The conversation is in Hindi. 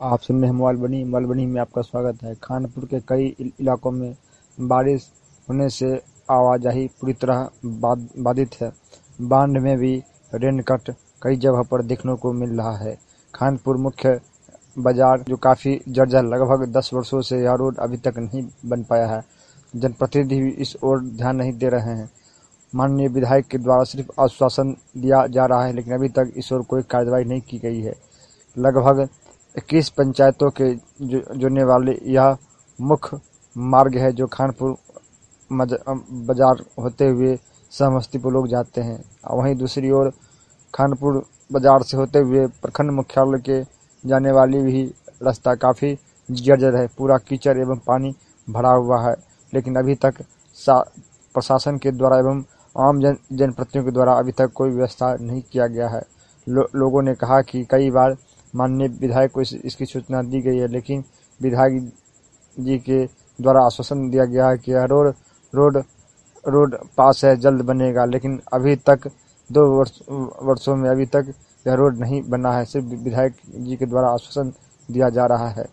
आप सुन रहे हैं मोबाइल बनी में आपका स्वागत है। कानपुर के कई इलाकों में बारिश होने से आवाजाही पूरी तरह बाधित है। बांध में भी रेन कट कई जगह पर देखने को मिल रहा है। कानपुर मुख्य बाजार जो काफी जर्जर, लगभग 10 वर्षों से यह रोड अभी तक नहीं बन पाया है। जनप्रतिनिधि भी इस ओर ध्यान नहीं दे रहे हैं। माननीय विधायक के द्वारा सिर्फ आश्वासन दिया जा रहा है, लेकिन अभी तक इस ओर कोई कार्रवाई नहीं की गई है। लगभग 21 पंचायतों के जुड़ने वाले यह मुख्य मार्ग है जो कानपुर बाजार होते हुए समस्तीपुर लोग जाते हैं। वहीं दूसरी ओर कानपुर बाजार से होते हुए प्रखंड मुख्यालय के जाने वाली भी रास्ता काफी जर्जर है। पूरा कीचड़ एवं पानी भरा हुआ है, लेकिन अभी तक प्रशासन के द्वारा एवं आम जनप्रतिनिधियों के द्वारा अभी तक कोई व्यवस्था नहीं किया गया है। लोगों ने कहा कि कई बार माननीय विधायक को इसकी सूचना दी गई है, लेकिन विधायक जी के द्वारा आश्वासन दिया गया है कि यह रोड पास है, जल्द बनेगा, लेकिन अभी तक 2 वर्षों में अभी तक यह रोड नहीं बना है। सिर्फ विधायक जी के द्वारा आश्वासन दिया जा रहा है।